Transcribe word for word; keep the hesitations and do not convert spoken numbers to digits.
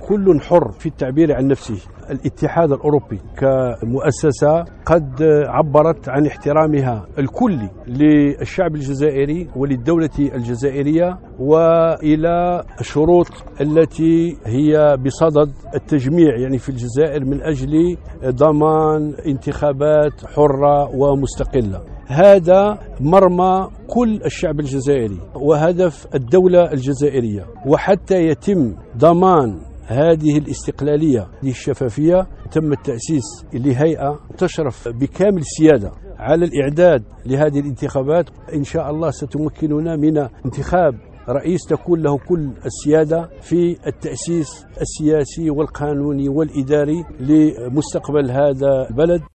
كل حر في التعبير عن نفسه. الاتحاد الأوروبي كمؤسسة قد عبرت عن احترامها الكلي للشعب الجزائري وللدولة الجزائرية وإلى الشروط التي هي بصدد التجميع يعني في الجزائر من أجل ضمان انتخابات حرة ومستقلة. هذا مرمى كل الشعب الجزائري وهدف الدولة الجزائرية، وحتى يتم ضمان هذه الاستقلالية للشفافية تم التأسيس لهيئة تشرف بكامل السيادة على الإعداد لهذه الانتخابات. إن شاء الله ستمكننا من انتخاب رئيس تكون له كل السيادة في التأسيس السياسي والقانوني والإداري لمستقبل هذا البلد.